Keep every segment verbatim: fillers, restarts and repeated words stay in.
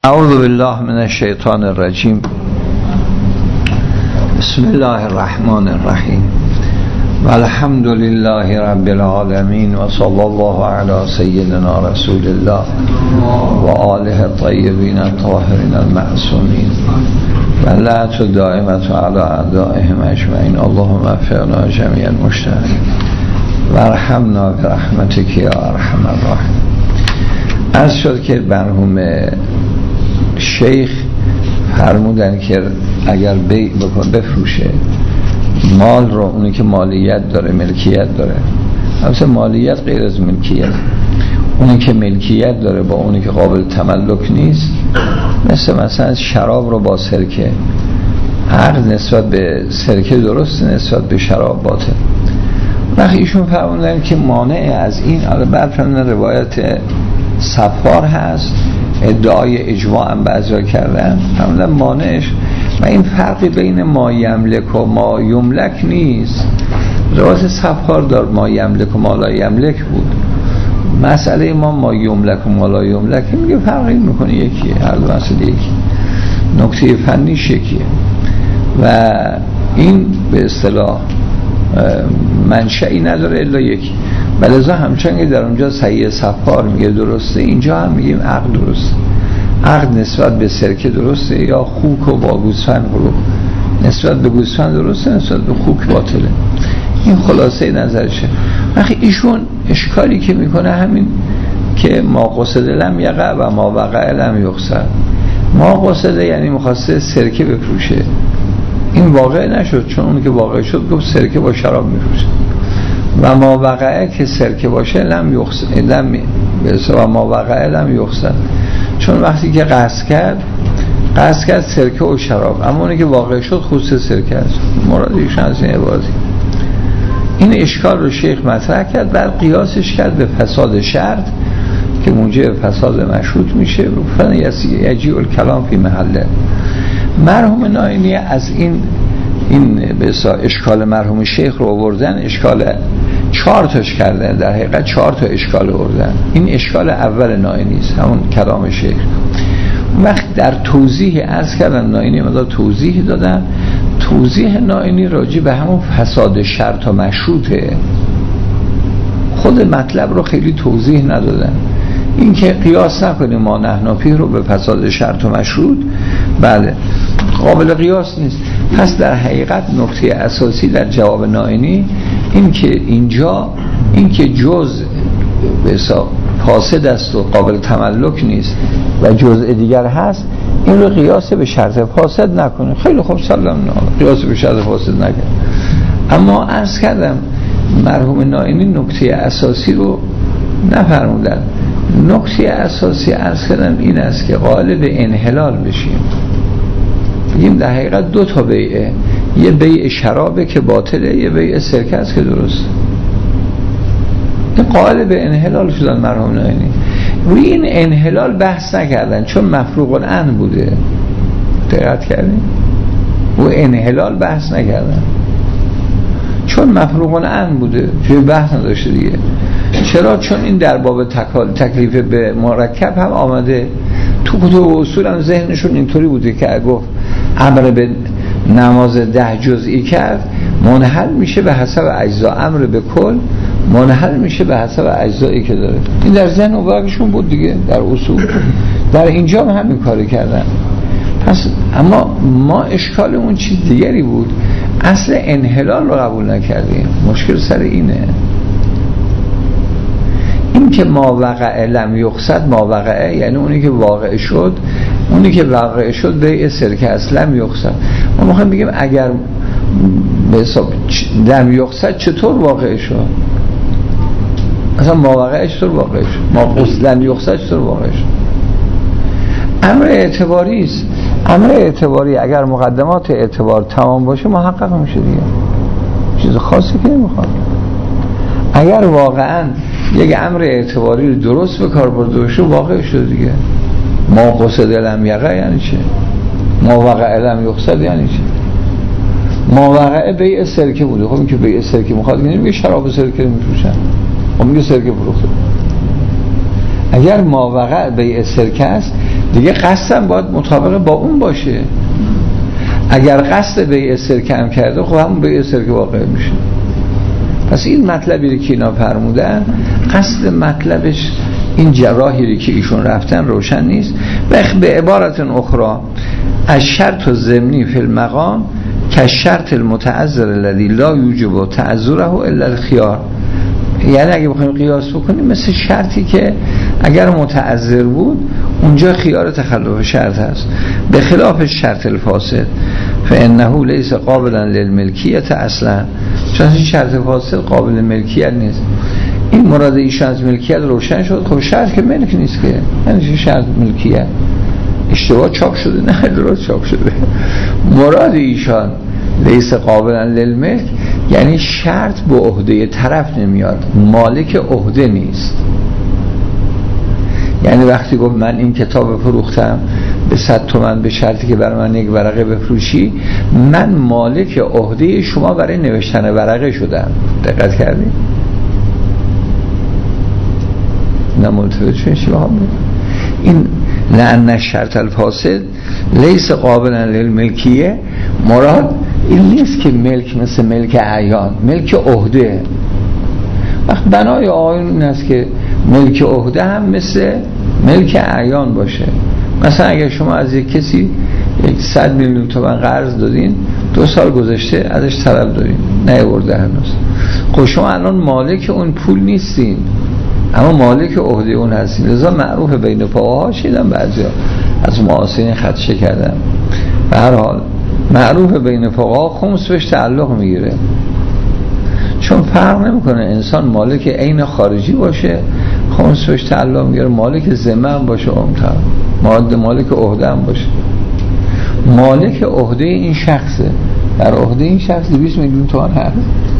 اعوذ بالله من الشیطان الرجیم. بسم الله الرحمن الرحیم و الحمد لله رب العالمین و صلی الله علی سیدنا رسول الله و آله الطیبین الطاهرین المعصومین و لعنت دائمة علی اعدائهم اجمعین. اللهم وفقنا جمیع المشتغلین و ارحمنا برحمتک یا ارحم الراحمین. عرض شد که مرحوم شیخ فرمودن که اگر بیع بکن بفروشه مال رو، اونی که مالیت داره ملکیت داره، البته مالیت غیر از ملکیت، اونی که ملکیت داره با اونی که قابل تملک نیست، مثل مثلا شراب رو با سرکه، عقد نسبت به سرکه درسته، نسبت به شراب باطل. وقتی ایشون فرمودن که مانع از این، بعد فرمودن روایت صفار هست، ادعای اجماع هم بعضی کردن، فرمودن مانعش و این فرقی بین ما یملک و ما یملک نیست. روایت صفار دار ما یملک و ما لا یملک بود. مسئله ما ما یملک و ما لا یملک میگه فرقی میکنه، یکیه، هر دو مسئله یکی، نکته فنیش یکیه و این به اصطلاح منشئی نداره الا یکی. بلذا همچنان که در اونجا صحیح صفار میگه درسته، اینجا هم میگیم عقد درسته. عقد نسبت به سرکه درسته یا خوک و با گوسفند رو نسبت به گوسفند درسته، نسبت به خوک باطله. این خلاصه نظرشه. وقتی ایشون اشکالی که میکنه همین که ما قصد لم یقع و ما وقع لم یقصد. ما قصد یعنی میخواسته سرکه بفروشه، این واقع نشد، چون اون که واقع شد گفت سرکه با شراب میفروشه. و ما وقعه که سرکه باشه لم یقصد، لم و ما وقعه لم یقصد، چون وقتی که قصد کرد قصد کرد سرکه و شراب، اما اونی که واقع شد خصوص سرکه است. مراد ایشون از این عبارتی. این اشکال رو شیخ مطرح کرد، بعد قیاسش کرد به فساد شرط که موجب فساد مشروط میشه. فن یجیء الکلام فی محله. مرحوم ناینی از این این به اصطلاح اشکال مرحوم شیخ رو آوردن، اشکال چهار تاش کردن، در حقیقت چهار تا اشکال آوردن. این اشکال اول ناینی است، همون کلام شیخ. وقت در توضیح عرض کردن ناینی مدار توضیح دادن، توضیح ناینی راجع به همون فساد شرط و مشروطه، خود مطلب رو خیلی توضیح ندادن. این که قیاس نکنیم ما نحنافی رو به فساد شرط و مشروط، بله قابل قیاس نیست. پس در حقیقت نکته اساسی در جواب ناینی این که اینجا این که جز به حساب فاسد است و قابل تملک نیست و جزء دیگر هست، این رو قیاس به شرط فاسد نکنه. خیلی خوب سلام نه، قیاس به شرط فاسد نکنه. اما عرض کردم مرحوم ناینی نکته اساسی رو نفرمودن. نکته اساسی عرض کردم این است که قائل به انحلال بشیم. بگیم در حقیقت دو تا بیعه، یه بیع شرابه که باطله، یه بیع سرکه است که درست. این قائل به انحلال شدن مرحوم ناینی. روی این انحلال بحث نکردن چون مفروغ العن بوده. دقت کردین؟ روی انحلال بحث نکردن چون مفروغ العن بوده، چون بحث نداشته دیگه. چرا؟ چون این در باب تکلیف به مرکب هم آمده. تو کتب اصول هم ذهنشون اینطوری بوده که گفت امر به نماز ده جزئی کرد منحل میشه به حسب اجزا، امر به کل منحل میشه به حسب اجزایی که داره. این در ذهن و واقعشون بود دیگه، در اصول. در اینجا هم همین کاری کردن. پس اما ما اشکالمون چیز دیگری بود، اصل انحلال رو قبول نکردیم. مشکل سر اینه، این که ما وقع لم یقصد، ما وقع یعنی اونی که واقع شد، اونی که واقع شد به سرکه است، لم یقصد. ما میخوایم بگیم اگر به حساب لم یقصد چطور واقع شد؟ اصلا ما وقع چطور واقع شد؟ ما قصد لم یقصد چطور واقع شد؟ امر اعتباری است. امر اعتباری اگر مقدمات اعتبار تمام باشه محقق میشه دیگه، چیز خاصی که نمیخواد. اگر واقعا یک امر اعتباری رو درست به کار برده باشه واقع شده دیگه. ما قصد لم یقع یعنی چه؟ ما وقع لم یقصد یعنی چه؟ ما وقع بیع سرکه بوده. خب این که بیع سرکه میخواد که نمیگه شراب سرکه رو میفروشن، خب میگه سرکه فروخته. اگر ما وقع بیع سرکه است دیگه قصدم باید مطابق با اون باشه. اگر قصد بیع سر کم کرده خب همون بیع سر که واقع میشه. پس این مطلبی که اینا فرمودن، قصد مطلبش این جراحی که ایشون رفتن روشن نیست. به عبارت اخرى از شرط و ضمنی فی المقام که شرط المتعذر الذی لا یوجب تعذره الا الخیار. یعنی اگه بخوایم قیاس بکنیم مثل شرطی که اگر متعذر بود اونجا خیار تخلف شرط هست، به خلاف شرط الفاسد فانه لیس قابلا للملکیت اصلا، چون این شرط فاسد قابل ملکیت نیست. این مراد ایشان از ملکیت روشن شد. خب شرط که ملک نیست که، یعنی شرط ملکیت اشتباه چاپ شده، نه درست چاپ شده. مراد ایشان لیس قابلا للملک یعنی شرط به عهده طرف نمیاد، مالک عهده نیست. یعنی وقتی گفت من این کتاب فروختم به صد تومن به شرطی که برای من یک ورقه بفروشی، من مالک عهده شما برای نوشتن ورقه شدم. دقت کردی؟ نه ملتفت شدین چی بخوام بگم؟ این لأن شرط الفاسد لیس قابلا للملکیه، مراد این نیست که ملک مثل ملک اعیان، ملک عهده. وقت بنای آیون این است که ملک عهده هم مثل ملک اعیان باشه. مثلا اگر شما از یک کسی یک صد میلیون تومان قرض دادین، دو سال گذشته ازش طلب دارین نیاورده هنوز، خب شما الان مالک اون پول نیستین اما مالک عهده اون هستین. لذا معروف بین فقها شیدن بعضیا از معاصرین خدشه کردن. به هر حال معروف بین فقها خمس بهش تعلق میگیره، چون فرق نمیکنه انسان مالک عین خارجی باشه خمس بهش تعلق میگیره، مالک ذمه هم باشه عمتا مالک مالک عهده هم باشه. مالک عهده این شخصه، در عهده این شخص دویست میلیون تومان هست.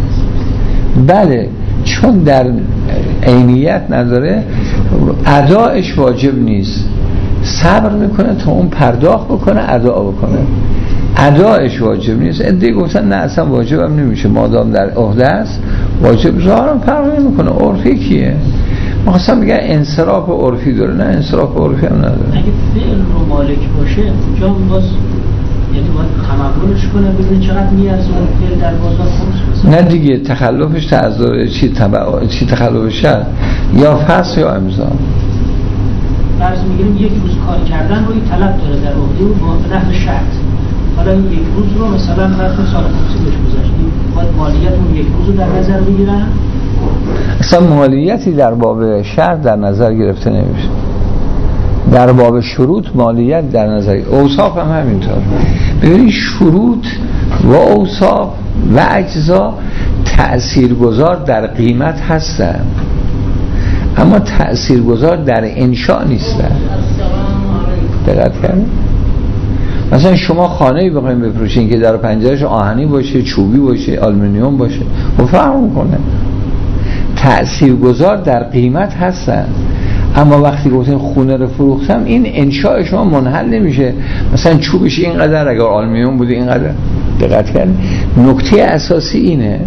بله، چون در عینیت نداره ادایش واجب نیست، صبر میکنه تا اون پرداخت بکنه ادا بکنه، ادایش واجب نیست. عده گفتن نه اصلا واجب هم نمیشه مادام در عهده است، واجب ظاهرا فرق نمیکنه. عرفی کیه؟ مثلا میگن انصراف عرفی داره، نه انصراف عرفی هم نداره. اگه فعل رو مالک باشه اونجا باز یعنی باید تمرنش کنه ببین چقدر میارزه اون فعل در بازار خمس. نه دیگه تخلفش تعذر چی تبع چی تخلفش شد یا فصل یا امضا. فرض میگیریم یک روز کار کردن روی طلب داره در عهده و با نحو شرط. حالا این یک روز رو مثلا فرض سال خمسی بهش گذاشت، باید مالیت اون یک روز رو در نظر بگیرن. اصلا مالیتی در باب شرط در نظر گرفته نمیشه. در باب شروط مالیت در نظر، اوصاف هم همینطور. ببینید شروط و اوصاف و اجزا تأثیرگذار در قیمت هستن اما تأثیرگذار در انشاء نیستن. دقت کردید؟ مثلا شما خانه‌ای بخواید بفروشین که در پنجرهش آهنی باشه، چوبی باشه، آلومینیوم باشه، و فرق میکنه. تأثیرگذار در قیمت هستن اما وقتی گفتین خونه رو فروختم، این انشاء شما منحل نمیشه. مثلا چوبش اینقدر، اگر آلومینیوم بوده اینقدر. دقت کردید؟ نکته اساسی اینه.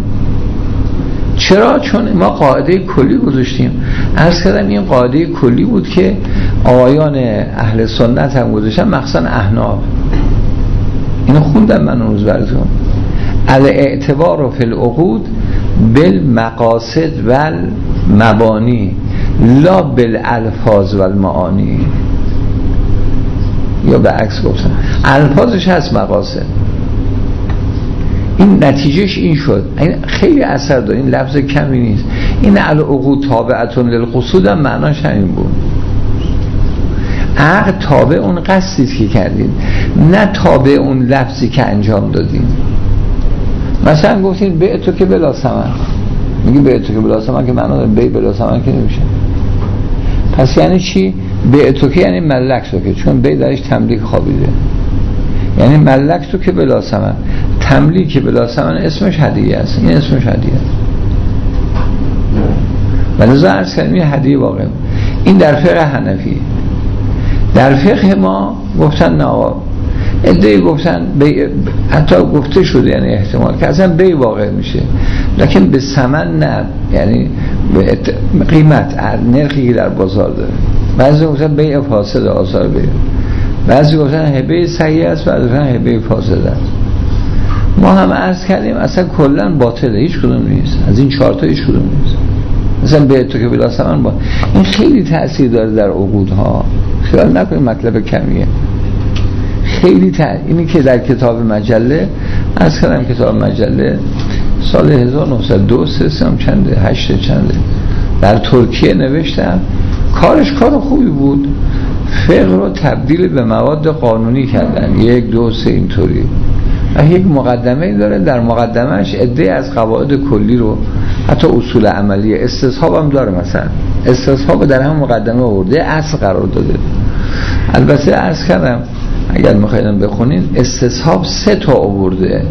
چرا؟ چون ما قاعده کلی گذاشتیم. عرض کردم این قاعده کلی بود که آقایان اهل سنت هم گذاشتن، مخصوصا احناف. اینو خوندم من اون روز براتون. الاعتبار فی العقود بالمقاصد والمبانی لا بالالفاظ والمعانی. یا به عکس گفتم، الفاظش هست مقاصد. این نتیجهش این شد. این خیلی اثر داره، این لفظ کمی نیست. این العقود تابعتون للقصود هم معناش همین بود. عقد تابع اون قصدی که کردین، نه تابع اون لفظی که انجام دادین. مثلا گفتین بیع تو که بلا ثمن، میگی بیع تو که بلا ثمن که معنا بیع بلا ثمن که نمیشه. پس یعنی چی؟ بیع تو که یعنی ملک تو که، چون بیع درش تملیک خوابیده. یعنی ملک تو که بلا ثمن، تملیک بلا ثمن اسمش هدیه است. این اسمش هدیه است. ولذا عرض کردیم این هدیه واقع. این در فقه حنفی. در فقه ما گفتن نه آقا، ادعی گفتن بی... حتی گفته شده یعنی احتمال که اصلا بی واقع میشه، لکن به ثمن نه، یعنی به ات... قیمت نرخی که در بازار داره. بعضی گفتن بی فاسد آثار بی. بعضی گفتن هبه صحیح است، بعضی گفتن هبه فاسد است. ما هم عرض کردیم اصلا کلا باطله، هیچ کدوم نیست از این چهار تا، هیچ کدوم نیست. مثلا به تو که بلا ثمن با این خیلی تاثیر داره در عقودها، خیال نکنید مطلب کمیه، خیلی تر. اینی که در کتاب مجله عرض کردم، کتاب مجله سال هزار و نهصد و دو سم چنده هشت چنده در ترکیه نوشتم، کارش کار خوبی بود، فقه رو تبدیل به مواد قانونی کردن، یک دو سه اینطوری. و یک مقدمه داره، در مقدمهش عده از قواعد کلی رو، حتی اصول عملی، استصحاب هم داره، مثلا استصحاب در هم مقدمه آورده، اصل قرار داده. البته عرض کردم اگر میخوایدم بخونین استصحاب سه تا آورده،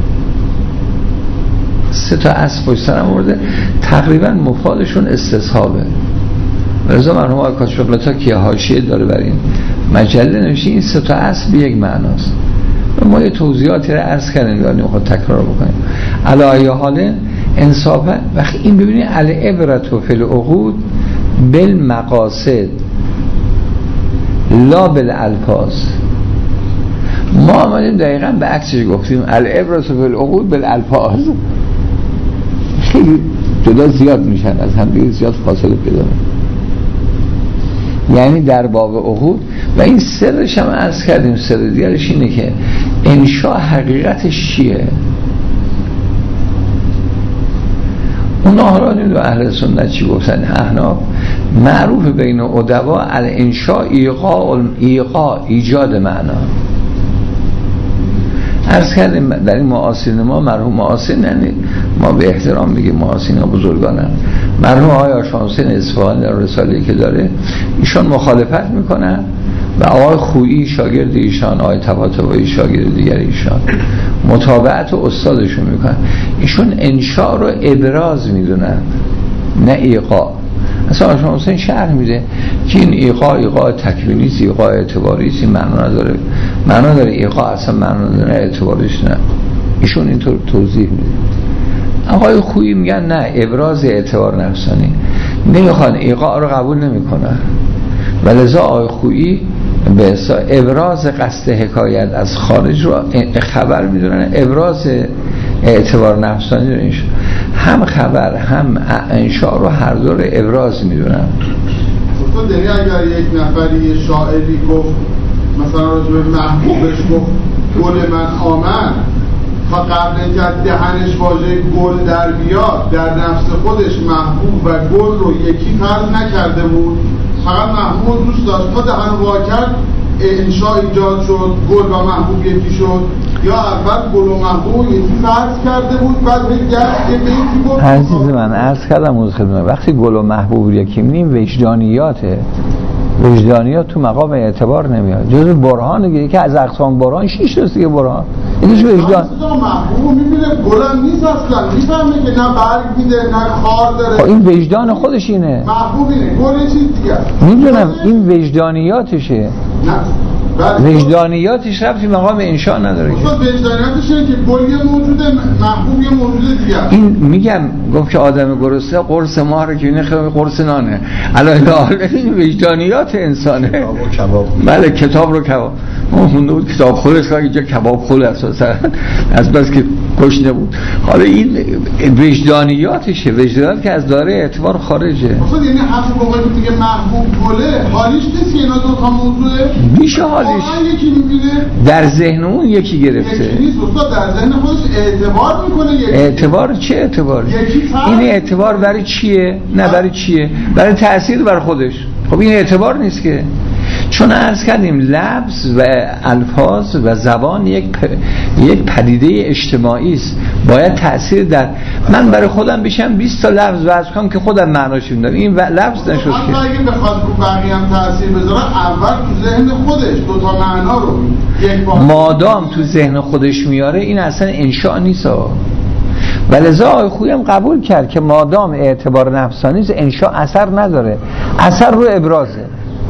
سه تا اصل پشت سر هم آورده، تقریبا مفادشون استصحابه. رضا مرحوم آقای کاشف‌الغطا که حاشیه داره بر این مجله نوشته این سه تا اصل به یک معناست. ما یه توضیحاتی رو عرض کردیم، داریم خود تکرار بکنیم. علی ای حال انصافا وقتی این ببینید العبرة فی العقود بالمقاصد لا بالالفاظ. ما آمدیم دقیقاً به عکسش گفتیم العبرة فی العقود بالالفاظ. خیلی جدا زیاد میشن از هم دیگه، زیاد فاصله پیدا میکنن. یعنی در باب عقود و این سرش هم عرض کردیم، سر دیگرش اینه که انشاء حقیقتش چیه. اون آهرانیم و اهل سنت چی گفتن؟ احناف معروف بین ادبا الانشاء ایقاع ایقاع ایجاد معنا. عرض کردیم در این معاصرین ما، مرحوم معاصرین یعنی ما به احترام میگیم معاصرین ها بزرگانن، مرحوم آقای آشامسین اصفهانی در رساله‌ای که داره ایشان مخالفت میکنن و آقای خویی شاگرد ایشان، آقای طباطبایی شاگرد دیگر ایشان متابعت استادشون میکنن. ایشون انشاء رو ابراز میدونن نه ایقاع. اصلا آشامسین شرح میده که این ایقاع ایقاع تکوینیست، ایقاع اعتباریست، معنا نداره. معنا داره ایقاع اصلا معنا نداره، اعتباریش نه. ایشون اینطور توضیح میده. آقای خویی میگن نه، ابراز اعتبار نفسانی، نمیخوان ایقاع رو قبول نمیکنن. ولذا آقای خویی به ابراز قصد حکایت از خارج رو خبر میدونن، ابراز اعتبار نفسانی رو اینش. هم خبر هم انشاء رو هر دو رو ابراز میدونن. خب داری اگر یک نفری شاعری گفت مثلا راجع به محبوبش گفت گل من آمد، تا قبل اینکه دهنش واژه گل در بیاد در نفس خودش محبوب و گل رو یکی فرض نکرده بود، فقط محبوب رو دوست داشت، تا دهن وا کرد انشاء ایجاد شد، گل و محبوب یکی شد. یا اول گل و محبوب یکی فرض کرده بود، بعد به گشت که بیتی بود. عزیز من عرض کردم از خدمت، وقتی گل و محبوب یکی می‌بینیم وجدانیاته، وجدانیات تو مقام اعتبار نمیاد. جزء برهان دیگه که از اقسام برهان شش تا دیگه برهان. اینش وجدان. محبوب می‌بینه گلم نیست اصلا، میفهمه که نه برگ میده نه خار داره. خب این وجدان خودش اینه. محبوب اینه، گل چیز دیگه. میدونم این وجدانیاتشه. نه. وجدانیاتش ربطی مقام انشاء نداره. خب وجدانیاتش اینه که گل یه موجوده، محبوب یه موجود دیگه. این میگم گفت که آدم گرسنه قرص ماه رو که اینه خیلی قرص نانه. الان این وجدانیات انسانه. کباب و کباب. بله کتاب رو کباب. اون خونده بود کتاب خورش که اینجا کباب خور اساسا از بس که گشنه بود. حالا این وجدانیاتشه، وجدانیات که از دایره اعتبار خارجه. خب یعنی حرف موقعی که میگه محبوب گله، حالیش نیست که اینا دو تا موضوعه؟ میشه حالیش. یکی میبینه در ذهن اون یکی گرفته. یکی نیست استاد، در ذهن خودش اعتبار میکنه. یکی اعتبار چه اعتباری؟ این اعتبار برای چیه؟ نه برای چیه؟ برای تأثیر بر خودش. خب این اعتبار نیست که، چون عرض کردیم لفظ و الفاظ و زبان یک پ... یک پدیده اجتماعی است، باید تأثیر در من برای خودم بشم بیست تا لفظ وضع کنم که خودم معناش میدم، این و... لفظ نشد که اگه بخواد رو بقیه هم تأثیر بذاره اول تو ذهن خودش دو تا معنا رو یک بار مادام تو ذهن خودش میاره این اصلا انشاء نیست. ولذا آقای خویی هم قبول کرد که مادام اعتبار نفسانی است انشاء اثر نداره، اثر رو ابرازه.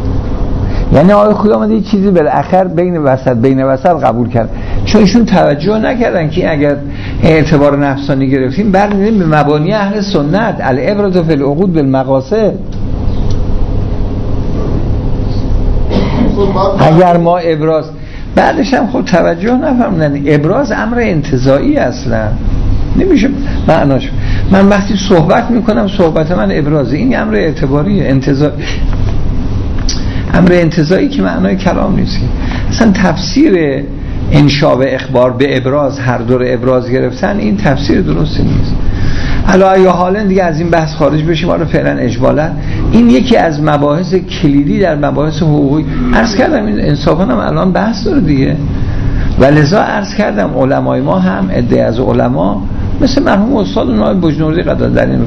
یعنی آقای خویی آمده یه چیزی بالاخر بین وسط بین وسط قبول کرد، چون ایشون توجه نکردن که اگر اعتبار نفسانی گرفتیم برمی‌گردیم به مبانی اهل سنت، العبرة فی العقود بالمقاصد. اگر ما ابراز بعدش هم خود توجه نفرمودن ابراز امر انتزاعی اصلا نمیشه معناش. من وقتی صحبت میکنم صحبت من ابرازه، این امر اعتباریه انتزاع امر انتزاعی که معنای کلام نیست. اصلا تفسیر انشاء و اخبار به ابراز هر دور ابراز گرفتن این تفسیر درستی نیست. علا یا حالا دیگه از این بحث خارج بشیم. حالا فعلا اجمالا این یکی از مباحث کلیدی در مباحث حقوقی عرض کردم. این انصافا هم الان بحث داره دیگه و لذا عرض کردم علمای ما هم عده از علما مثل مرحوم استاد نایب بجنوردی قدر در این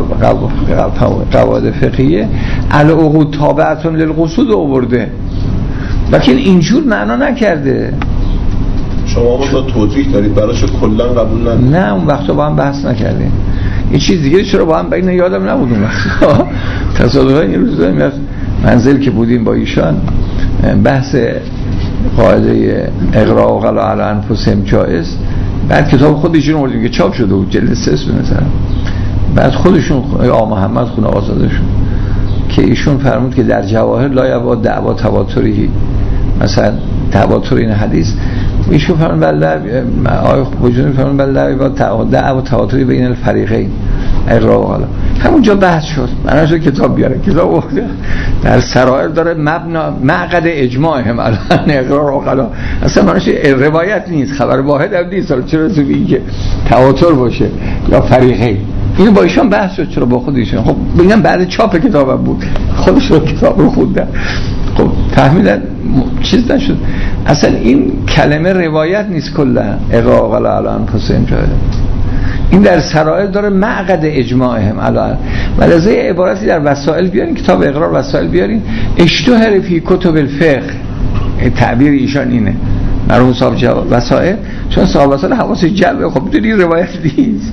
قواعد فقهیه العقود تابعتون للقصود آورده، لیکن اینجور معنا نکرده. شما مثلا توضیح دارید براش کلا قبول ندارید؟ نه اون وقتا با هم بحث نکردیم. این چیز دیگه چرا با هم بگیم یادم نبود اون وقت. تصادفاً یه روز داریم از منزل که بودیم با ایشان بحث قاعده اقراء و غلا علی انفسهم جایز، بعد کتاب خود ایشون آوردیم که چاپ شده بود جلد سه مثلا، بعد خودشون آقا محمد خونه آزادشون که ایشون فرمود که در جواهر لا یبا دعوا تواتری، مثلا تواتر این حدیث ایشون فرمود بله آقای بجنوردی فرمود بله یبا دعوا تواتری بین الفریقین اقراء و غلا. همونجا بحث شد. من از کتاب بیاره کتاب وقتی در سرائر داره مبنا معقد اجماع هم الان اقرار و غلا اصلا معنیش روایت نیست، خبر واحد هم نیست. چرا تو بگی که تواتر باشه یا فریقین؟ اینو با ایشان بحث شد. چرا با خود ایشان؟ خب ببینم بعد چاپ کتابم بود خودش رو کتاب رو خوندن، خب فهمیدن چیز نشد. اصلا این کلمه روایت نیست کلا اقرار و غلا الان حسین جاده. این در سرائر داره معقد اجماعهم الان. ولذا عبارتی در وسائل بیارین، کتاب اقرار وسائل بیارین، اشتهر فی کتب الفقه، تعبیر ایشان اینه مرحوم صاحب جواب وسائل، چون صاحب وسائل حواس جلب خب دیدی روایت نیست.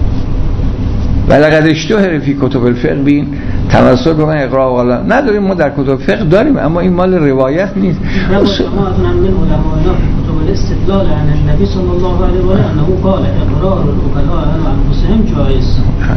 ولقد اشتهر فی کتب الفقه بین تمسک به اقرار و غلا نداریم ما در کتب فقه داریم، اما این مال روایت نیست. ما من علماء کتب الاستدلال عن النبی صلی الله علیه و آله انه قال اقرار الوکلاء علی انفسهم جایز.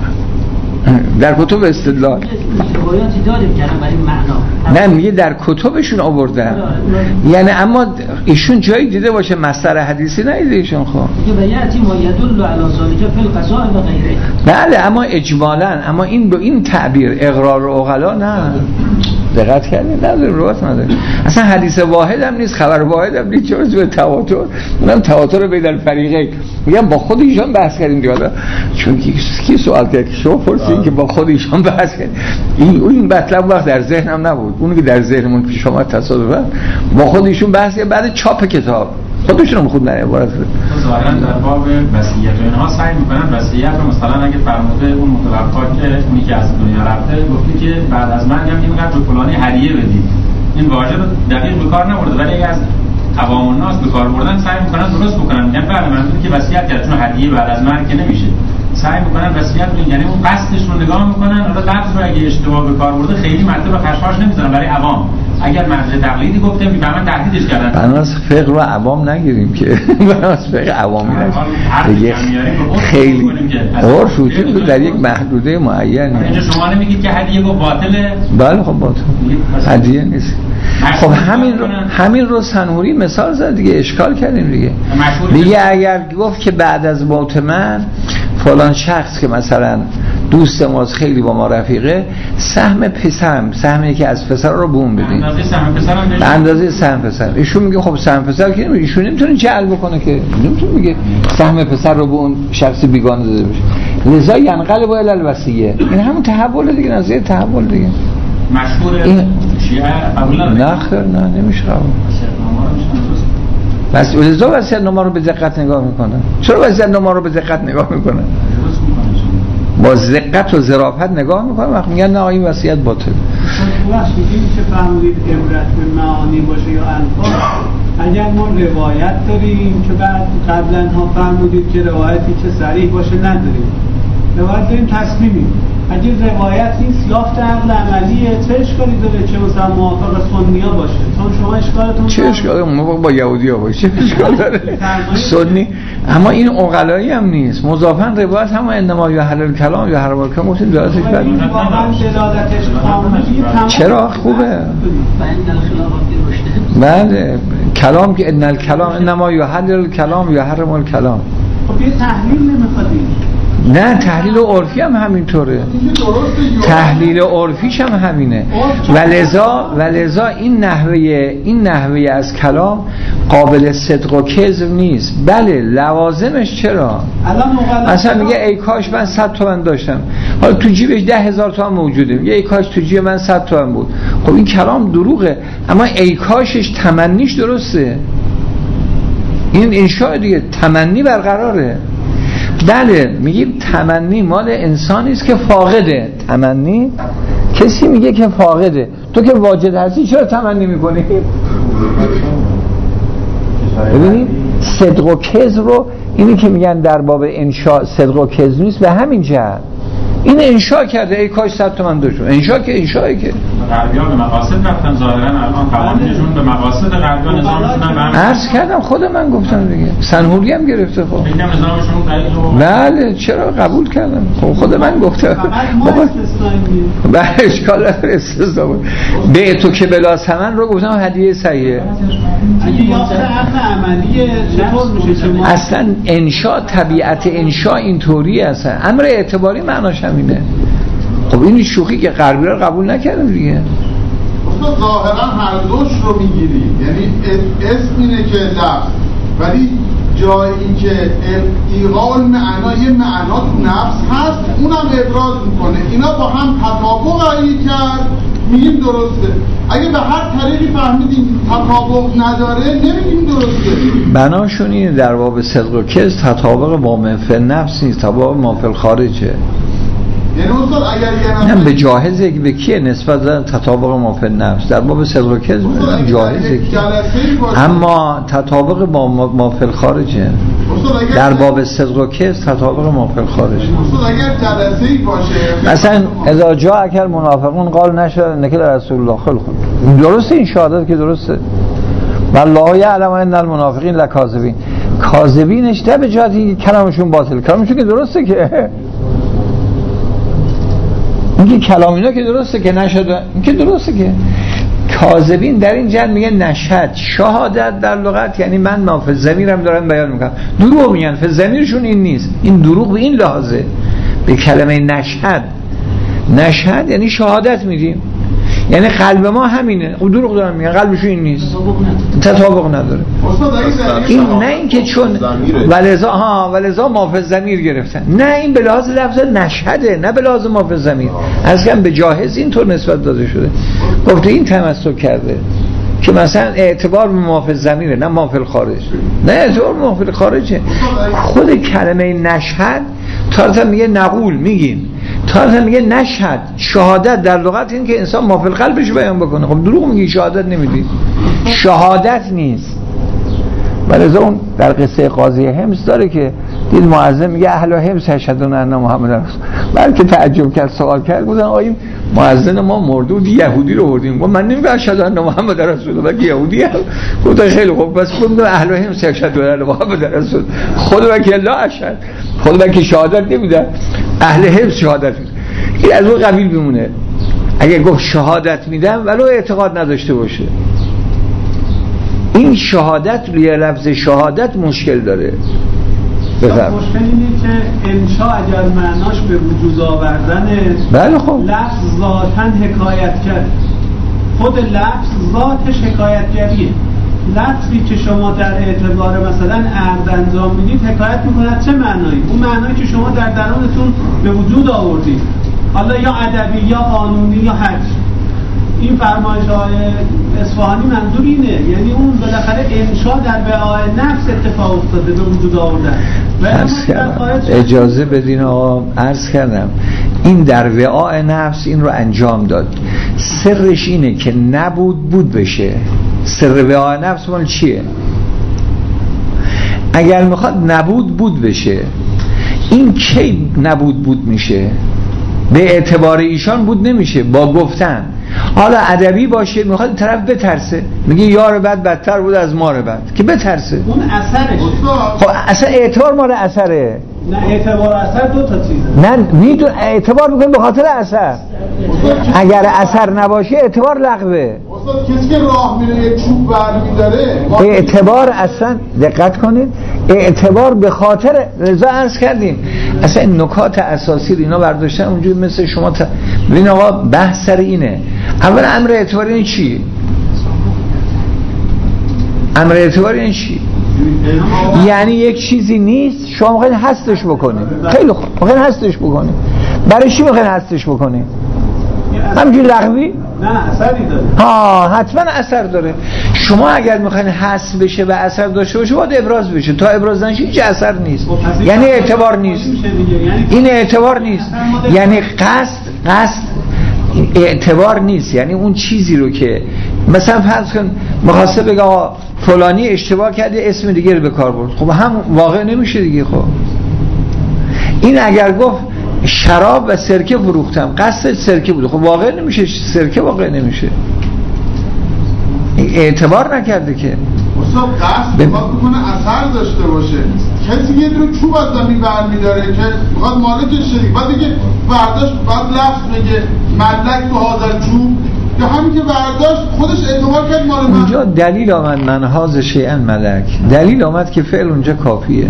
در کتب استدلال روایاتی داریم که برای معنا نه میگه در کتبشون آوردن، یعنی اما ایشون جایی دیده باشه مصدر حدیثی ندیده ایشون. خب میگه بیاتی ما یدل علی ذلک فی القضاء و غیره. بله اما اجمالاً، اما این با این تعبیر اقرار و غلا نه دقت کردین نداریم روایت نداریم. اصلا حدیث واحد هم نیست، خبر واحد هم نیست، چون به تواتر اونم تواتر بین الفریقین. میگم با خود ایشان بحث کردیم دیگه، چون کی سوال کرد که شما پرسید که با خود ایشان بحث کردیم. این این مطلب وقت در ذهنم نبود، اونی که در ذهنمون پیش اومد تصادفاً با خود ایشون بحث کردیم بعد چاپ کتاب خودشون هم خود نه عبارت کرد. ظاهرا در باب وصیت اینها سعی میکنن وصیت رو مثلا اگه فرموده اون متوفا که اونی که از دنیا رفته گفته که بعد از من هم اینقدر به فلانی هدیه بدید، این واژه رو دقیق به کار نبرده، ولی اگه از عوام الناس به کار بردن سعی میکنن درست بکنن، میگن بله منظور که وصیت کرد، چون هدیه بعد از من که نمیشه، سعی میکنن وصیت رو، یعنی اون قصدش رو نگاه میکنن. حالا لفظ رو اگه اشتباه به کار برده خیلی مطلب خشخاش نمیزنن برای عوام. اگر مرجع تقلیدی گفته میفهمن تهدیدش کردن. بناس فقه رو عوام نگیریم که بناس فقه عوامی نگیریم، خیلی عرف وجود در یک محدوده معینه. اینجا شما نمیگید که هدیه گفت باطله؟ بله خب باطل هدیه نیست. خب همین رو همین رو سنوری مثال زد دیگه، اشکال کردیم دیگه. دیگه اگر گفت که بعد از موت من فلان شخص که مثلا دوست ماست خیلی با ما رفیقه، سهم پسرم سهمی که از پسر رو بون بدین، اندازه سهم پسرم به اندازه سهم پسر. ایشون میگه خب سهم پسر که ایشون نمیتونه جعل بکنه، که نمیتونه میگه سهم پسر رو به اون شخص بیگانه داده بشه، لذا ينقلب الی الوصیه. این همون تحول دیگه، نظریه تحول دیگه. مشهور شیعه قبول نداره؟ نه خیر نه نمیشه قبول. بس لذا وصیت نامه رو به دقت نگاه میکنن. چرا وصیت نامه رو به دقت نگاه میکنن؟ با دقت و ظرافت نگاه میکنن، وقت میگن نه این وصیت باطل. وقتی میشه فهمید عبرت به معانی باشه یا الفاظ. اگر ما روایت داریم که بعد قبلا ها فرمودید که روایتی که صریح باشه نداریم، روایت داریم تسلیمیم. اگه روایت نیست یافت عقل عملیه، چه اشکالی داره که مثلا موافق سنی‌ها باشه؟ چون شما اشکالتون چه اشکالی ما با یهودی‌ها باشه چه اشکال داره؟ سنی اما این عقلایی هم نیست. مضافاً روایت هم انما یحل الکلام یا حرم الکلام گفتیم دلالتش بد نیست. چرا خوبه؟ بله کلام که ان الکلام انما یحل الکلام یا حرم الکلام. خب یه تحلیل نمیخوادیم. نه تحلیل عرفی هم همینطوره، تحلیل عرفیش هم همینه. ولذا ولذا این نحوه این نحوه از کلام قابل صدق و کذب نیست. بله لوازمش چرا؟ مثلا میگه ای کاش من صد تومن داشتم، حالا تو جیبش ده هزار تومن موجوده، میگه ای کاش تو جیب من صد تومن بود. خب این کلام دروغه، اما ای کاشش تمنیش درسته. این انشاء دیگه تمنی برقراره. بله میگیم تمنی مال انسانی است که فاقده. تمنی کسی میگه که فاقده، تو که واجد هستی چرا تمنی میکنی؟ ببینید صدق و کذب رو اینی که میگن در باب انشاء صدق و کذب نیست به همین جهت. این انشاء کرده ای کاش صد تومن داشت. انشاء که انشاءی که غربیان به مقاصد رفتن، ظاهرا الان قوانینشون به مقاصد غربیان نظامشون هم عرض کردم، خود من گفتم دیگه. سنهوری هم گرفته. خب میگم نظامشون دقیق. بله چرا قبول کردم؟ خب خود من گفتم. بله اشکال نداره استثنا بود. به تو که بلا ثمن رو گفتم هدیه صحیحه. اگه یافته عقل عملیه چطور میشه شما؟ اصلا انشاء طبیعت انشاء اینطوریه، اصلا امر اعتباری معناش همینه. خب این شوخی که غربی رو قبول نکردم دیگه. اصلا ظاهرا هر دوش رو میگیری، یعنی اسم اینه که لفظ، ولی جایی که ایغال معنا یه معنا تو نفس هست اونم ابراز میکنه. اینا با هم تطابق عیی کرد میگیم درسته. اگه به هر طریقی فهمیدیم تطابق نداره نمیگیم درسته. بناشون اینه در باب صدق و کذب تطابق با منفعل نفس نیست، تطابق منفعل خارجه. یعنی استاد اگر یه نه به جاهزه به کیه نسبت دادن تطابق منفعل نفس در باب صدق و کذب جاهزه، اما تطابق با منفعل خارجه. در باب صدق و کذب تطابق منفعل خارجه. استاد اگر جلسه‌ای باشه مثلا اذا جاءك المنافقون قال نشهد انك رسول الله، خیلی خوب درسته این شهادت که درسته. والله یعلم ان المنافقین لکاذبین، کاذبینش ده به جهتی کلامشون باطل، کلامشون که درسته که اینکه کلام اینا که درسته که نشده، این که درسته که کاذبین در این جهت میگه نشهد. شهادت در لغت یعنی من ما فی ضمیرم دارم بیان میکنم، دروغ میگن، فی ضمیرشون این نیست. این دروغ به این لحاظه به کلمه نشهد. نشهد یعنی شهادت میدیم، یعنی قلب ما همینه. او دروغ دارن میگن، قلبشون این نیست، تطابق نداره. این نه اینکه چون ولذا ها ولذا مافز ضمیر گرفتن، نه این به لحاظ لفظ نشهده، نه به لحاظ مافز ضمیر. از کم به جاهز اینطور نسبت داده شده. گفته این تمسک کرده که مثلا اعتبار به مافز ضمیره، نه مافل خارج، نه اعتبار به مافل خارجه. خود کلمه نشهد تازه میگه نقول میگیم، تازه میگه نشهد. شهادت در لغت این که انسان ما فی القلبش بیان بکنه. خب دروغ میگی، شهادت نمیدی، شهادت نیست. ولذا اون در قصه قاضی حمص داره که دید معظم میگه اهل حمص یشهدون ان محمد رسول، بلکه تعجب کرد سوال کرد، گفتن آقا این مؤذن ما مرده بود یهودی رو بردیم. گفت من نمیگم اشهد ان محمد رسول الله، بلکه یهودیه. گفت خیلی خوب، بس گفتم اهل حمص یشهدون ان محمد رسول، خود وکیل لا اشهد، خود وکیل شهادت نمیده، اهل حمص شهادت میده. این از اون قبیل بمونه. اگه گفت شهادت میدم ولو اعتقاد نداشته باشه، این شهادت روی لفظ شهادت مشکل داره. بفرم. مشکل اینه که انشاء اگر معناش به وجود آوردن بله خب لفظ ذاتاً حکایت کرد، خود لفظ ذاتش حکایتگریه. لفظی که شما در اعتبار مثلا عقد انجام میدید حکایت میکند چه معنایی؟ اون معنایی که شما در درونتون به وجود آوردید، حالا یا ادبی یا قانونی یا هر این فرمایش های اصفهانی منظور اینه، یعنی اون بالاخره انشاء در وعاء نفس اتفاق افتاده به وجود آوردن. عرض کردم اجازه بدین آقا، عرض کردم این در وعاء نفس این رو انجام داد. سرش اینه که نبود بود بشه. سر وعاء نفس مال چیه؟ اگر میخواد نبود بود بشه، این کی نبود بود میشه؟ به اعتبار ایشان بود نمیشه با گفتن. حالا ادبی باشه میخواد طرف بترسه، میگه یار بد بدتر بود از مار بد، که بترسه. اون اثرش. خب اصلا اعتبار مال اثره. نه اعتبار اثر دو تا چیزه. نه میدون اعتبار میکنه به خاطر اثر. اگر اثر نباشه اعتبار لغوه. استاد کسی که راه میره یک چوب برمی‌داره، اعتبار اصلا دقت کنید، اعتبار به خاطر رضا عرض کردیم اصلا این نکات اساسی رو اینا برداشتن اونجوری مثل شما ت... ببین آقا بحث سر اینه. اول امر اعتباری این چی؟ امر اعتباری این چی؟ یعنی یک چیزی نیست شما میخواید هستش بکنید. خیلی خوب میخواید هستش بکنید. برای چی میخواید هستش بکنید؟ همینجوری لغوی؟ نه اثری داره. ها حتما اثر داره. شما اگر میخواین حس بشه و اثر داشته باشه باید ابراز بشه. تا ابراز نشه هیچ اثر نیست. یعنی اعتبار نیست. این اعتبار نیست. یعنی قصد قصد اعتبار نیست. یعنی اون چیزی رو که مثلا فرض کن می‌خواسته بگه آقا فلانی اشتباه کرده اسم دیگه رو به کار برد، خب هم واقع نمیشه دیگه. خب این اگر گفت شراب و سرکه فروختم قصد سرکه بوده، خب واقع نمیشه، سرکه واقع نمیشه، اعتبار نکرده که. اصلا قصد میخواد بکنه اثر داشته باشه. کسی یه دونه چوب از زمین برمیداره که میخواد مالکش شه، بعد دیگه برداشت بعد لفظ میگه ملک تو حاضر چوب، یا همین که برداشت خودش اعتبار کرد مال من. اونجا دلیل آمد من حاضر شیئا ملک، دلیل آمد که فعل اونجا کافیه.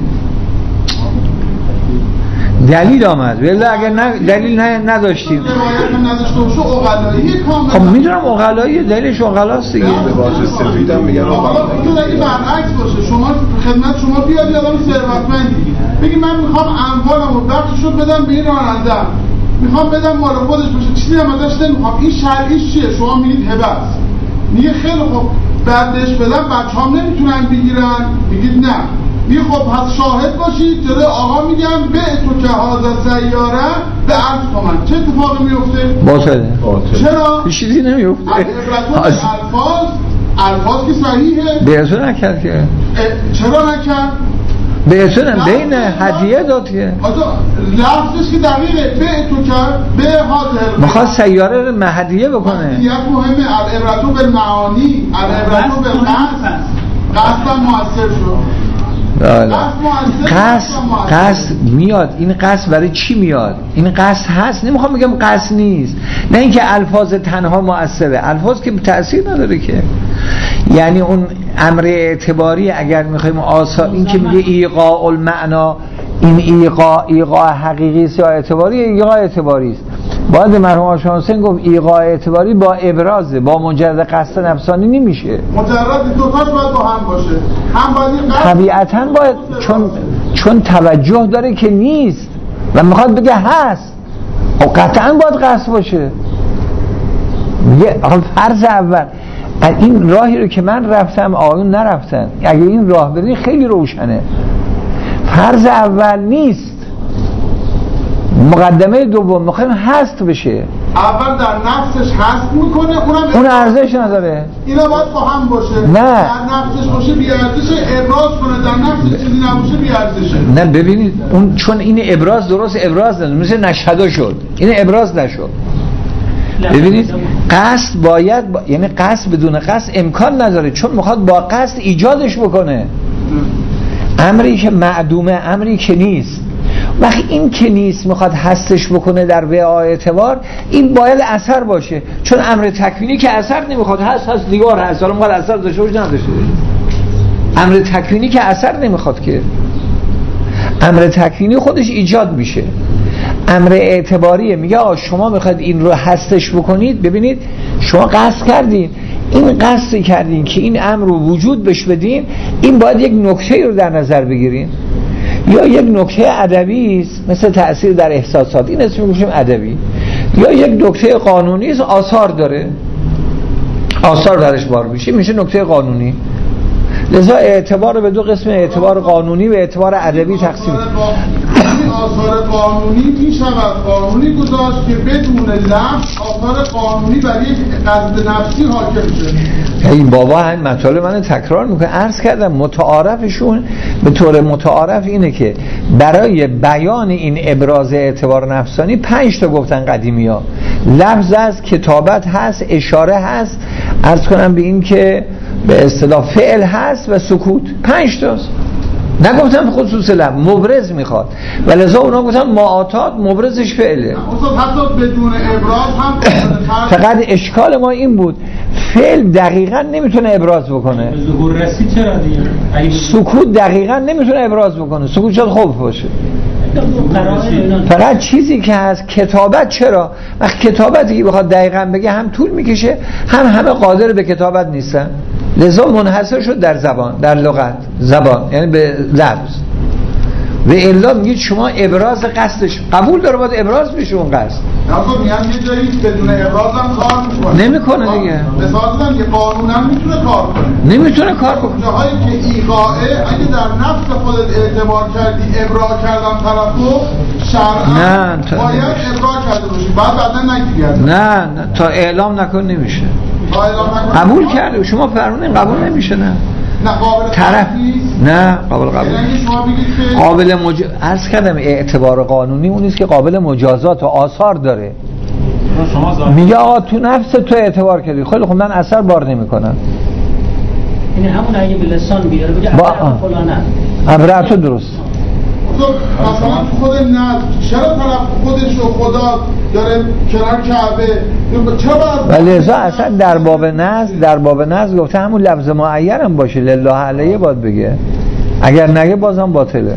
دلیل آمد ولی اگر نه دلیل نه نداشتیم خب میدونم عقلایی دلیلش عقلاست دیگه. لباس سفید هم میگن عقلا. اگه برعکس باشه شما خدمت شما بیاد آدم ثروتمندی بگی من میخوام اموالمو بخششو بدم به این راننده، میخوام بدم مال خودش باشه، چیزی هم ازش نمیخوام، این شرعیش چیه؟ شما میگید هبه است. میگه خیلی خوب بعد بهش بدم بچه‌هام نمیتونن بگیرن، میگید نه. میگه خب پس شاهد باشید جلوی آقا میگم به تو که حاضر سیاره به عرض تومن، چه اتفاقی میفته؟ باطله. چرا؟ چیزی نمیفته. الفاظ الفاظ که صحیحه به تو نکرد که. چرا نکرد؟ به تو نه بین هدیه داد که. آجا لفظش که دقیقه به تو کرد به حاضر میخواد سیاره رو هدیه بکنه. هدیه مهمه. العبرتو بالمعانی، العبرتو بالقصد. قصد موثر شد. قصد قصد میاد. این قصد برای چی میاد؟ این قصد هست، نمیخوام بگم قصد نیست، نه اینکه الفاظ تنها مؤثره، الفاظ که تأثیر نداره که. یعنی اون امر اعتباری اگر میخوایم آثار این که میگه ایقاع المعنا، این ایقاع ایقاع حقیقی است یا اعتباری؟ ایقاع اعتباری است. باید مرحوم آشان حسین گفت ایقاع اعتباری با ابرازه، با مجرد قصد نفسانی نمیشه. مجرد دو تاش باید با هم باشه. هم باید طبیعتاً باید، چون چون توجه داره که نیست و میخواد بگه هست، و قطعاً باید قصد باشه. میگه فرض اول این راهی رو که من رفتم آقایون نرفتن، اگه این راه بری خیلی روشنه. فرض اول نیست، مقدمه دوم میخوایم هست بشه. اول در نفسش هست میکنه، اونم اون ارزش نداره، اینا باید با هم باشه. نه در نفسش باشه بی ارزشه، ابراز کنه در نفسش چیزی نباشه بی ارزشه. نه ببینید اون چون این ابراز درست ابراز نداره، مثل نشهده شد، این ابراز نشد. ببینید قصد باید با... یعنی قصد بدون قصد امکان نداره، چون میخواد با قصد ایجادش بکنه. امری که معدومه، امری که نیست. وقتی این که نیست میخواد هستش بکنه در وعاء اعتبار، این باید اثر باشه، چون امر تکوینی که اثر نمیخواد، هست هست دیوار هست، حالا میخواد اثر داشته باشه نداشته باشه. امر تکوینی که اثر نمیخواد که، امر تکوینی خودش ایجاد میشه. امر اعتباریه، میگه آقا شما میخواید این رو هستش بکنید. ببینید شما قصد کردین، این قصد کردین که این امر رو وجود بش بدین، این باید یک نکته رو در نظر بگیرین، یا یک نکته ادبی است مثل تأثیر در احساسات، این اسمش میگیم ادبی، یا یک نکته قانونی است آثار داره، آثار درش بار میشه، میشه نکته قانونی. لذا اعتبار به دو قسم، اعتبار قانونی و اعتبار ادبی تقسیم. آثار قانونی می شود قانونی گذاشت که بدون لفظ آثار قانونی برای یک قصد نفسی حاکم شد. این بابا هم مطالب من تکرار میکنه. عرض کردم متعارفشون به طور متعارف اینه که برای بیان این ابراز اعتبار نفسانی پنج تا گفتن قدیمی ها. لفظ از کتابت هست، اشاره هست، عرض کنم به این که به اصطلاح فعل هست و سکوت. پنج تاست. نگفتم خصوص لفظ، مبرز میخواد و لذا اونا گفتن معاطات مبرزش فعله. اصلا حتی بدون ابراز هم فقط اشکال ما این بود فعل دقیقاً نمیتونه ابراز بکنه. به ظهور رسید چرا دیگه؟ سکوت دقیقاً نمیتونه ابراز بکنه. سکوت شاید خوب باشه. فقط چیزی که هست کتابت. چرا؟ وقت کتابتی که بخواد دقیقاً بگه هم طول میکشه، هم همه قادر به کتابت نیستن. لذا منحصر شد در زبان، در لغت زبان، یعنی به لفظ. و الا میگید شما ابراز قصدش قبول داره، باید ابراز بشه اون قصد. ناظر میگن یه جایی بدون ابراز هم کار میکنه. نمیکنه دیگه. مثال بزنم یه قانون هم میتونه کار کنه. نمیتونه کار کنه. جاهایی که ایقاعه اگه در نفس خودت اعتبار کردی ابراز کردن طرفو شرعا باید ابراز کرده باشی. بعد بعدا نگیگرده. نه نه تا اعلام نکن نمیشه. تا اعلام نکن. قبول کرده. شما فرمودین قبول نمیشه. نه. نه قابل طرف نه قابل قبول که... قابل مج... عرض کردم اعتبار قانونی اون نیست که قابل مجازات و آثار داره. میگه آقا تو نفس تو اعتبار کردی، خیلی خب من اثر بار نمیکنم. یعنی همون اگه به لسان بیاره بگه با... فلانه ابرعتو درست. مثلا خود نزد چرا طرف خودش و خدا داره کنار کعبه چرا؟ ولی لذا اصلا در باب نزد در باب نزد گفته همون لفظ معین هم باشه، لله علیه باید بگه، اگر نگه بازم باطله.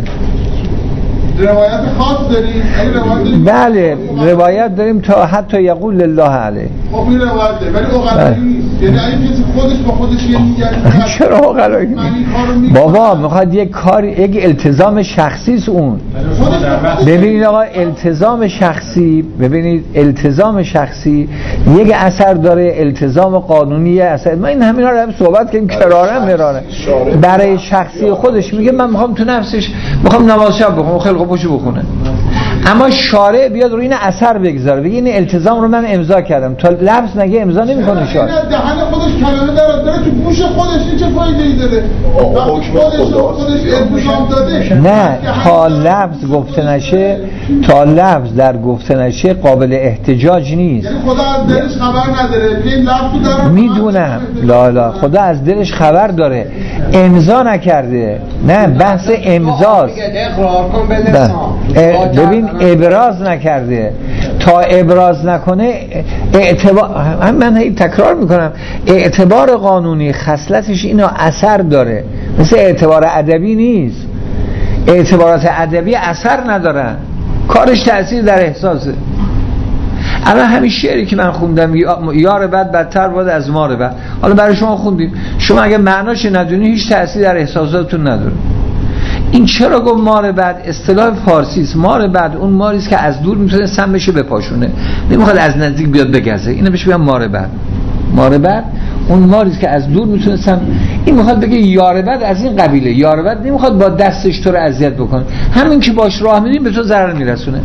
روایت خاص داریم؟ روایت بله روایت داریم تا حتی یقول لله علیه. خب این روایت داریم ولی اقلایی نیست. یعنی اگه کسی خودش با خودش یه میگه چرا اقلایی نیست؟ بابا میخواد یک کار، یک التزام شخصی است اون. ببینید آقا التزام شخصی، ببینید التزام شخصی یک اثر داره، التزام قانونی اثر. ما این همینا رو هم صحبت کنیم کراره مراره. برای شخصی خودش میگه من میخوام تو نفسش میخوام نماز شب بخونم، خیلی خوب پاشو بخونه. اما شارع بیاد روی این اثر بگذاره بگه این التزام رو من امضا کردم، تا لفظ نگه امضا نمیکنه شارع. دهن خودش کلمه داره داره تو گوش خودش چه فایده‌ای داره؟ خودش خودش التزام داده. نه تا لفظ گفته نشه، تا لفظ در گفته نشه قابل احتجاج نیست. یعنی خدا از دلش خبر نداره، این لفظو داره. میدونم لا لا خدا از دلش خبر داره، امضا نکرده. نه بحث امضاست. اقرار کن به لسان. ببین ابراز نکرده، تا ابراز نکنه اعتبار. من هی تکرار میکنم اعتبار قانونی خصلتش اینا اثر داره، مثل اعتبار ادبی نیست. اعتبارات ادبی اثر ندارن، کارش تأثیر در احساسه. الان همین شعری که من خوندم یار بد بدتر باد از مار بد، حالا برای شما خوندیم، شما اگه معناش ندونی هیچ تأثیر در احساساتتون نداره. این چرا گفت مار بد؟ اصطلاح فارسی است. مار بد اون ماری است که از دور میتونه سم بشه بپاشونه، نمیخواد از نزدیک بیاد بگزه، اینو بهش میگن مار بد. مار بد اون ماری است که از دور میتونه سم. این میخواد بگه یار بد از این قبیله. یار بد نمیخواد با دستش تو رو اذیت بکنه، همین که باش راه میریم به تو ضرر میرسونه.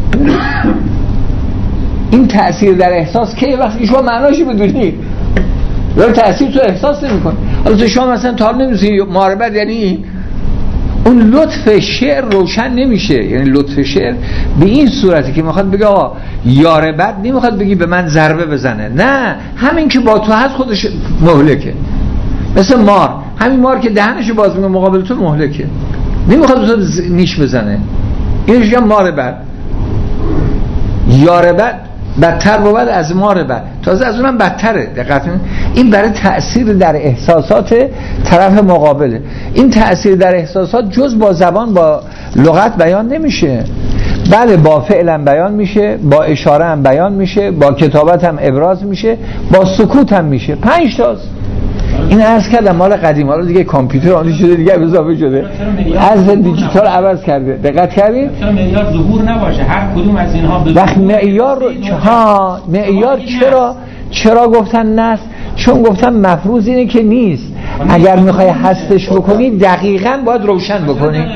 این تأثیر در احساس که وقتی شما معناشو بدونی ولی تأثیر تو احساس نمیکنه. حالا تو شما مثلا تا نمیدونی مار بد یعنی این، اون لطف شعر روشن نمیشه. یعنی لطف شعر به این صورتی که میخواد بگه آقا یار بد نمیخواد بگی به من ضربه بزنه، نه همین که با تو هست خودش مهلکه. مثل مار، همین مار که دهنشو باز میکنه مقابل تو مهلکه، نمیخواد تو نیش بزنه. اینش میگن مار بد. یار بد بدتر بود از مار بد، تازه از اونم بدتره. دقت کنید این برای تأثیر در احساسات طرف مقابله. این تأثیر در احساسات جز با زبان با لغت بیان نمیشه. بله با فعل هم بیان میشه، با اشاره هم بیان میشه، با کتابت هم ابراز میشه، با سکوت هم میشه. پنج تاست. این عرض کردم مال قدیم، حالا دیگه کامپیوتر آنی شده دیگه اضافه شده، از دیجیتال عوض کرده. دقت کردید؟ چرا معیار ظهور نباشه؟ هر کدوم از اینها به وقت معیار ها معیار چرا چرا گفتن نست؟ چون گفتن مفروض اینه که نیست. اگر میخوای هستش بکنی دقیقاً باید روشن بکنی.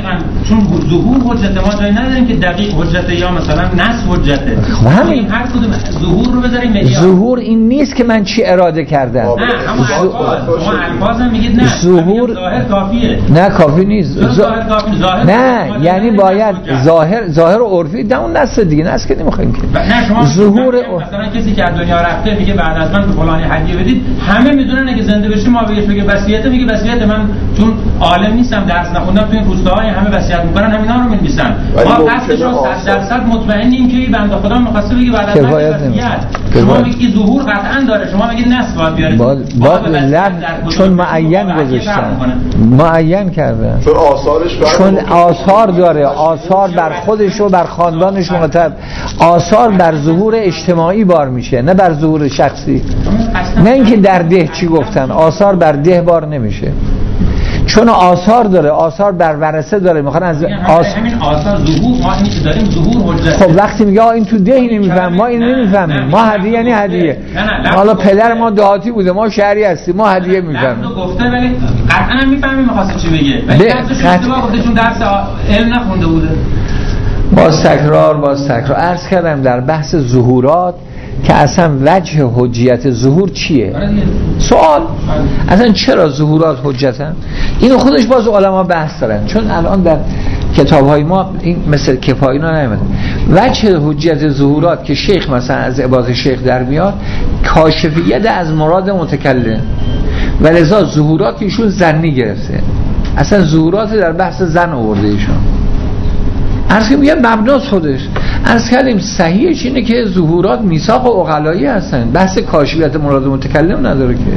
چون ظهور حجت ما جایی نداریم که دقیق حجته یا مثلا نص حجته. خب همین هر کدوم ظهور رو بذاریم معیار. ظهور این نیست که من چی اراده کردم. نه همون الفاظ ما الفاظ هم میگید نه ظهور ظاهر کافیه. نه کافی نیست. ظاهر کافی ظاهر نه یعنی باید ظاهر ظاهر و عرفی ده اون نص دیگه نص که نمیخوایم که. نه شما ظهور مثلا کسی که از دنیا رفته میگه بعد از من فلانی هدیه بدید، همه میدونن اگه زنده بشه ما بهش بگه وصیت، میگه وصیت من چون عالم نیستم درس نخوندم تو این روستاهای همه وصیت میکنن همینا رو می‌نویسن. ما قصدشون صد درصد مطمئنیم که این بنده خدا می‌خواسته بگه بعد از من وصیت. شما میگید ظهور قطعا داره، شما میگید نص باید بیارید. با لب چون معین گذاشتن، معین کردن. چون آثارش چون آثار داره، آثار بر خودش و بر خاندانش مقتضب، آثار بر ظهور اجتماعی بار میشه نه بر ظهور شخصی. نه اینکه در ده چی گفتن، آثار بر ده بار نمیشه. چون آثار داره، آثار بر ورثه داره، میخوان از آثار همین آثار ظهور ما این که داریم ظهور حجت. خب وقتی میگه این تو ده نمیفهم، ما این نمیفهمیم. ما هدیه یعنی هدیه. حالا پدر ما دهاتی بوده، ما شهری هستیم، ما هدیه میفهمیم. لفظ گفته ولی قطعا میفهمیم میخواسته چی بگه. ولی لفظش اشتباه گفته چون درس علم نخونده بوده. باز تکرار باز تکرار عرض کردم در بحث ظهورات که اصلا وجه حجیت ظهور چیه؟ سوال اصلا چرا ظهورات حجتن؟ اینو خودش باز علما بحث دارن، چون الان در کتاب‌های ما این مثل کفایی اینا نمیاد. وجه حجیت ظهورات که شیخ مثلا از عبارت شیخ در میاد کاشفیت از مراد متکلم، ولذا ظهورات ایشون زنی گرفته، اصلا ظهورات در بحث زن آورده ایشون. عرض که میگه مبناست خودش. عرض کردیم صحیحش اینه که ظهورات میثاق و عقلایی هستن، بحث کاشفیت مراد متکلم نداره که.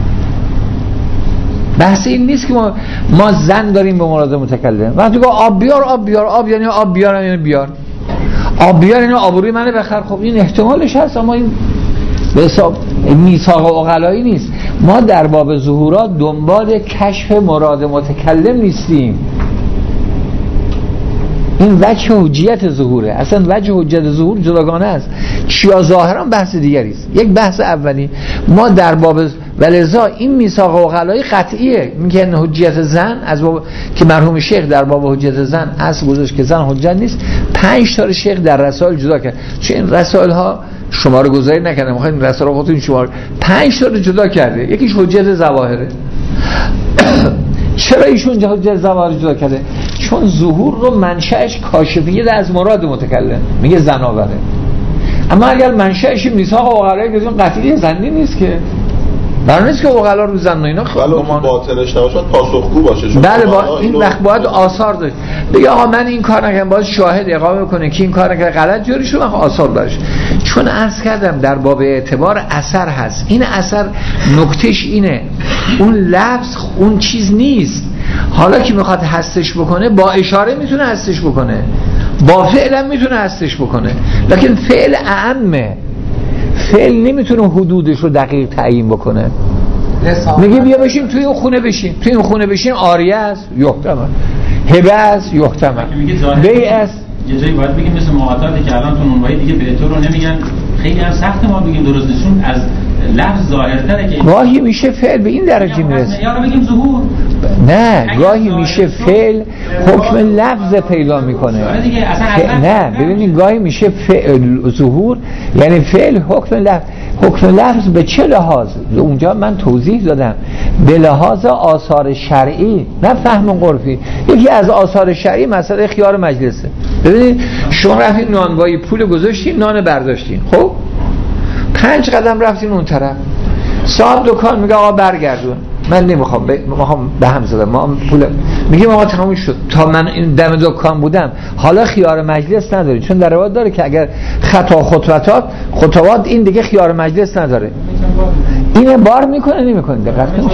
بحث این نیست که ما ما زن داریم به مراد متکلم. وقتی گفت آب بیار آب بیار آب یعنی آب بیار یعنی بیار آب بیار یعنی آبروی منو بخر. خب این احتمالش هست، اما این به حساب میثاق و عقلایی نیست. ما در باب ظهورات دنبال کشف مراد متکلم نیستیم. این وجه حجیت ظهوره، اصلا وجه حجیت ظهور جداگانه است. چیا ظاهرا بحث دیگری است. یک بحث اولی ما در باب ولذا این میثاق و عقلایی قطعیه. میگه حجیت زن از باب که مرحوم شیخ در باب حجیت زن اصل گذاشت که زن حجت نیست. پنج تا شیخ در رسائل جدا کرد، چون این رسائل ها شماره گذاری نکردم، میخواین رسائل خودتون شماره پنج تا رو جدا کرده. یکیش حجیت ظواهره. چرا ایشون حجیت ظواهر جدا کرده؟ چون ظهور رو منشأش کاشفیت از مراد متکلم، میگه زناوره. اما اگر منشأش میثاق و عقلایی که قطعی زنی نیست که برای نیست که عقلا رو زن و اینا گمان باطنش نباشه پاسخگو باشه. بله با این وقت باید آثار داشت. بگه آقا من این کار نکردم، باید شاهد اقامه کنه که این کار نکرده غلط جوری شد، آثار داشت. چون عرض کردم در باب اعتبار اثر هست. این اثر نکتهش اینه، اون لفظ اون چیز نیست. حالا که میخواد هستش بکنه با اشاره میتونه هستش بکنه، با فعلا میتونه هستش بکنه، لکن فعل اعمه. فعل نمیتونه حدودش رو دقیق تعیین بکنه. میگه بیا بشیم توی اون خونه بشیم، توی اون خونه بشیم آریه است یحتمل، هبه است یحتمل، بیع است. یه جایی باید بگیم مثل معاطاتی که الان تو نونوایی دیگه به تو رو نمیگن، خیلی هم سخت ما بگیم درست نشون از لفظ ظاهرتره که گاهی میشه فعل به این درجه میرسه. یا رو بگیم ظهور. نه گاهی میشه فعل حکم لفظ پیدا میکنه. نه ببینید گاهی میشه فعل ظهور یعنی فعل حکم لفظ. حکم لفظ به چه لحاظ؟ اونجا من توضیح دادم به لحاظ آثار شرعی نه فهم عرفی. یکی از آثار شرعی مسئله خیار مجلسه. ببینید شما رفتین نانوایی پول گذاشتین نان برداشتین، خب پنج قدم رفتین اون طرف، صاحب دکان میگه آقا برگردون، من نمیخوام میخوام به هم زدم ما پول، میگیم آقا تموم شد تا من این دم دکان بودم. حالا خیار مجلس نداری، چون در روایت داره که اگر خطا خطوات خطوات این دیگه خیار مجلس نداره. اینه بار میکنه نمیکنه دقت کنید.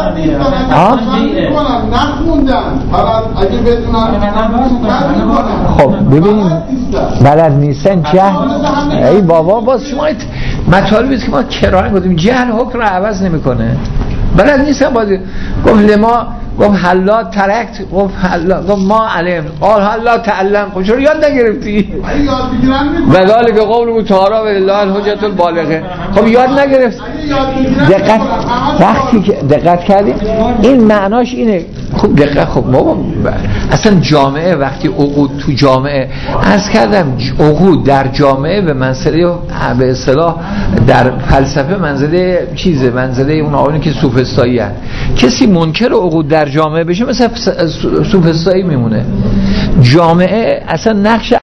نخوندن اگه بدونن خب ببینید بلد نیستن جهل. ای بابا باز شما مطالبی که ما کرانه گفتیم جهل حکم رو عوض نمیکنه. بلد نیستن بازی. گفت لما گفت حلا ترکت، گفت حلا گفت ما علم قال حلا تعلم. خب چرا یاد نگرفتی؟ یاد بگیرن میکنه. بدال که قول متعارف الله الحجت البالغه. خب یاد نگرفت. دقت وقتی که دقت کردیم این معناش اینه. خب خب دقیقا خب ما اصلا جامعه وقتی عقود تو جامعه عرض کردم عقود در جامعه به منزله به اصطلاح در فلسفه منزله چیزه، منزله اون آقایونی که سوفسطایی هست. کسی منکر عقود در جامعه بشه مثلا سوفسطایی میمونه. جامعه اصلا نقش